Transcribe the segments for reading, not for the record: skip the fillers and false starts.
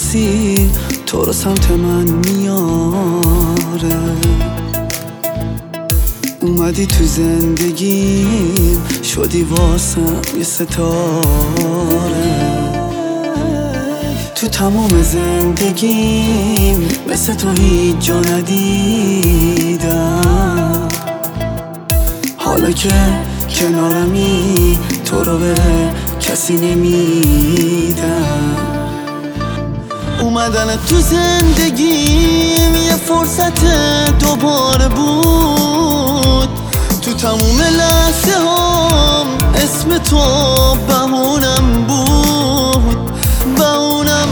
مسیر تو رو سمت من میاره. اومدی تو زندگیم، شدی واسم یه ستاره. تو تمام زندگیم مثل تو هیچ جا ندیدم. حالا که کنارمی تو رو به کسی نمیدم. اومدن تو زندگیم یه فرصت دوباره بود. تو تموم لحظه هم اسم تو بهونم بود، بهونم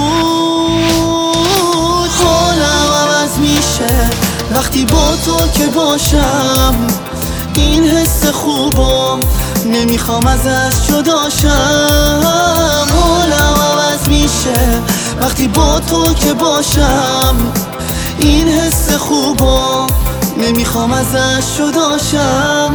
بود. حالم عوض میشه وقتی با تو که باشم. این حس خوبم نمیخوام ازش جداشم. حالم عوض میشه وقتی با تو که باشم. این حس خوبم نمیخوام ازش جداشم.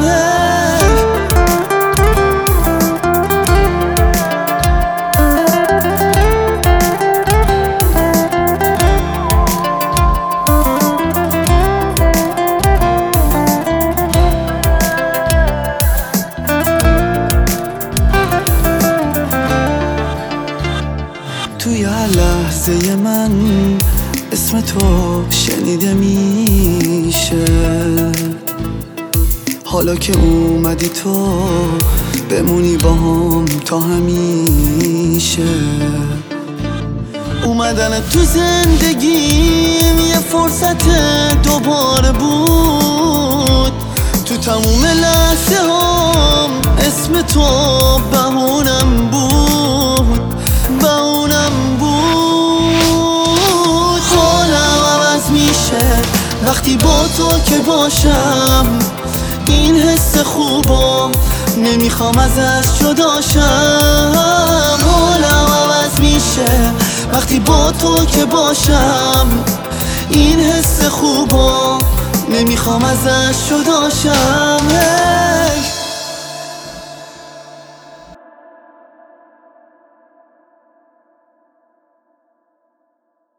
توی هر لحظه من اسم تو شنیده میشه. حالا که اومدی تو بمونی با هم تا همیشه. اومدن تو زندگیم یه فرصت دوباره بود. تو تموم لحظه هم اسم تو بهونم بود، بهونم بود. حالم عوض میشه وقتی با تو که باشم. این حس خوبم نمیخوام ازش جداشم. حالم عوض میشه وقتی با تو که باشم. این حس خوبم نمیخوام ازش جداشم.